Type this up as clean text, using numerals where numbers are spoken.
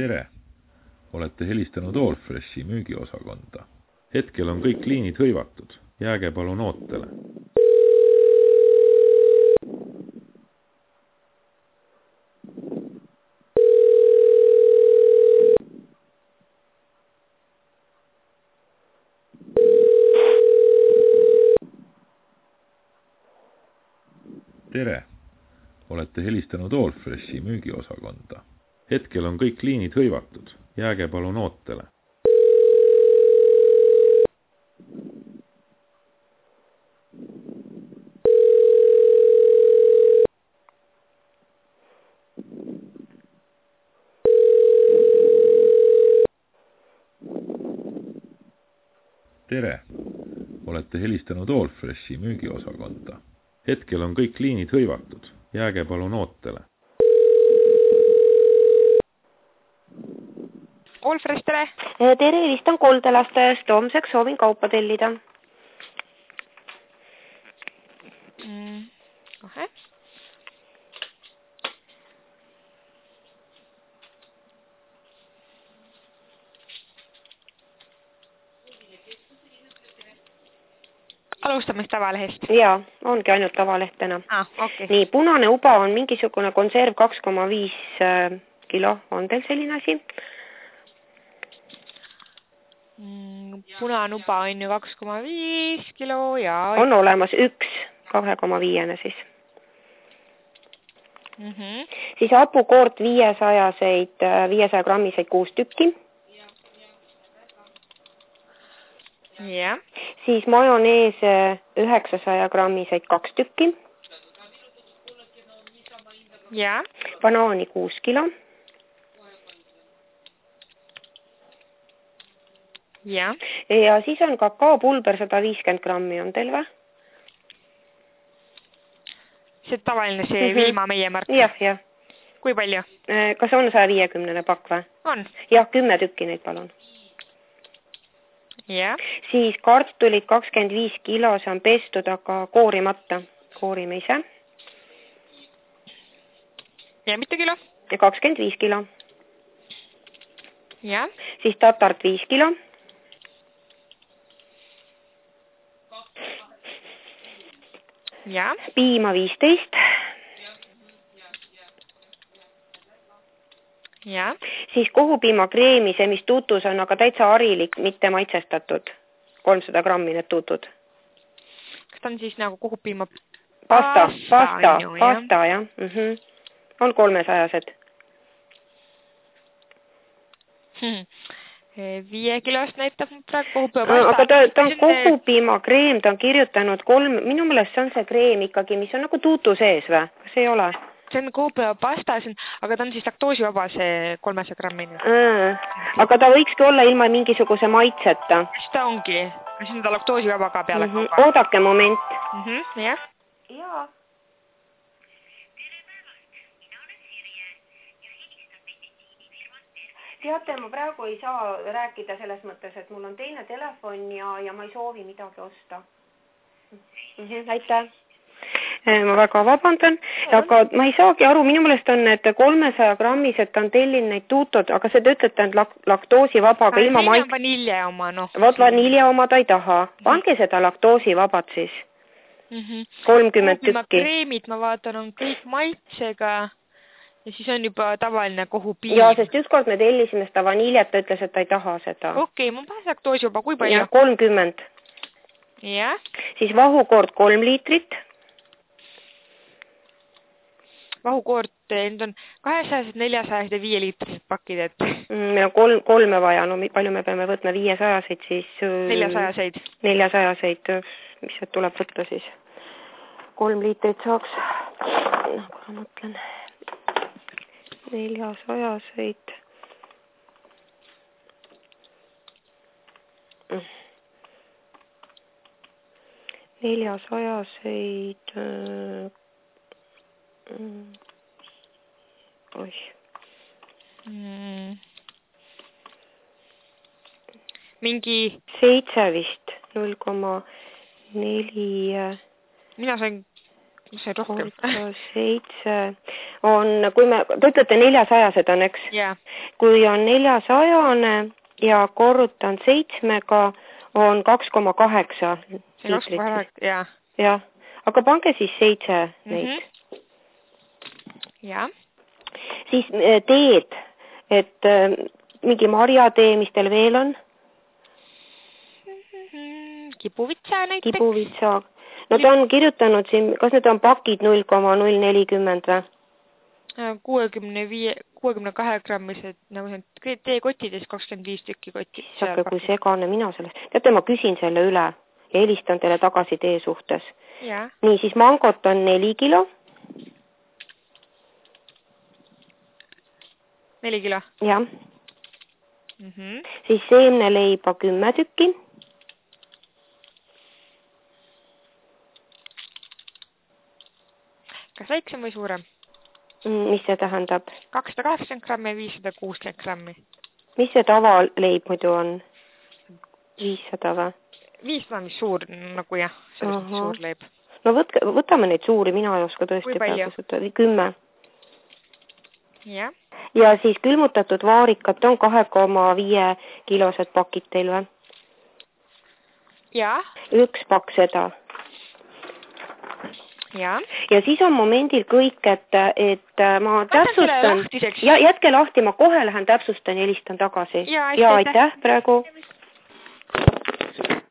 Tere! Olete helistanud Allfreshi müügiosakonda. Hetkel on kõik liinid hõivatud. Jääge palun ootele. Tere! Olete helistanud Allfreshi müügiosakonda. Hetkel on kõik liinid hõivatud. Jääge palun ootele. Tere! Olete helistanud Allfreshi müügiosakonda. Hetkel on kõik liinid hõivatud. Jääge palun ootele. Allfresh, tere! Tere, helistan koldelastajast. Homseks soovin kaupa tellida. Kohe. Alustame tavalehest. Jaa, ongi ainult tavalehtena. Okay. Nii, punane uba on mingisugune konserv 2,5 kilo. On teil selline asi? Punanuba on ju 2,5 kilo ja... On olemas üks 2,5 siis. Siis hapukoort 500 grammiseid 6 tükki. Ja. Siis majonees 900 grammiseid 2 tükki. Ja. Banaani 6 kilo. Ja. Ja siis on kakaopulber 150 grammi, on teil või? See tavaline see Viima meie mark? Jah. Kui palju? Kas on 150 pakk või? On. Jah, 10 tükki neid palun. Ja. Siis kartulid 25 kilo, see on pestud, aga koorimata. Koorime ise. Ja mitu kilo? 25 kilo. Ja. Siis tatart 5 kilo. Ja. Piima 15. Ja. Siis kohupiimakreemi, see mis tutus on, aga täitsa harilik, mitte maitsestatud. 300 grammi need tutud. Kas ta on siis nagu kohupiima pasta, jah. On 300-sed. 5 kilost näitab praegu kohupiima pasta. Aga ta on kohupiimakreem, ta on kirjutanud 3, minu meelest see on see kreem ikkagi, mis on nagu tutu sees või? Kas ei ole? See on kohupiima pasta, aga ta on siis laktoosivaba see 300 grammini. Aga ta võikski olla ilma mingisuguse maitseta. Mis ta ongi? Kas on ta laktoosivaba ka peale? Oodake moment. Jah. Jaa. Teate, ma praegu ei saa rääkida selles mõttes, et mul on teine telefon ja ma ei soovi midagi osta. Aitäh. Ma väga vabandan, aga ma ei saagi aru, minu meelest on need 300 grammised, ta on tellin neid tuutod, aga see te ütlete, et laktoosivaba, aga ilma maik... on vanilje oma, Vot vanilje oma ta ei taha. Pange seda laktoosivabat siis. 30 tükki. Kreemid, ma vaatan, on kõik maitsega ja siis on juba tavaline kohupiim. Jaa, sest ükskord me tellisime seda vaniljet, ta ütles, et ta ei taha seda. Okei, ma panen laktoosivaba, kui palju? Ja, 30. Ja. Siis vahukoort 3 liitrit. Vahukoort, need on 200, 400 ja 5 liitrised pakid, et... Meil on kolme vaja, no palju me peame võtma 500-seid, siis... 400-seid. 400-seid, mis see tuleb võtta siis? 3 liitrit saaks, nagu ma mõtlen, 400-seid. Neljasajaseid... Oih. Mingi... 7 vist, 0,4... Mina sain see on rohkem. 7 on, kui me, te ütlete 400-sed on, eks? Jaa. Kui on 400-ne ja korrutan 7-ga on 2,8 liitrit. Jaa. Jah, aga pange siis 7 neid. Jaa. Siis teed, et mingi marjatee, mis teil veel on? Kibuvitsa näiteks. Kibuvitsa. No ta on kirjutanud siin, kas need on pakid 0,040 või? 62 grammised, nagu see teekottides 25 tükki kotti. Saake, kui segane mina sellest. Teate, ma küsin selle üle ja helistan teile tagasi tee suhtes. Ja. Nii, siis mangot on 4 kilo. 4 kilo? Jah. Siis seemneleiba 10 tükki. Kas väiksem või suurem? Mis see tähendab? 280 grammi ja 560 grammi. Mis see tavaleib muidu on? 500 või? 500, mis suur, nagu jah, sellest suur leib. No võtame neid suuri, mina ei oska tõesti praegu 10. Ja. Ja siis külmutatud vaarikat on 2,5 kilosed pakid teil või? Ja. 1 pakk seda. Ja. Ja siis on momendil kõik, et ma täpsustan. Ja jätke lahti, ma kohe lähen täpsustan ja helistan tagasi. Ja, aitäh praegu.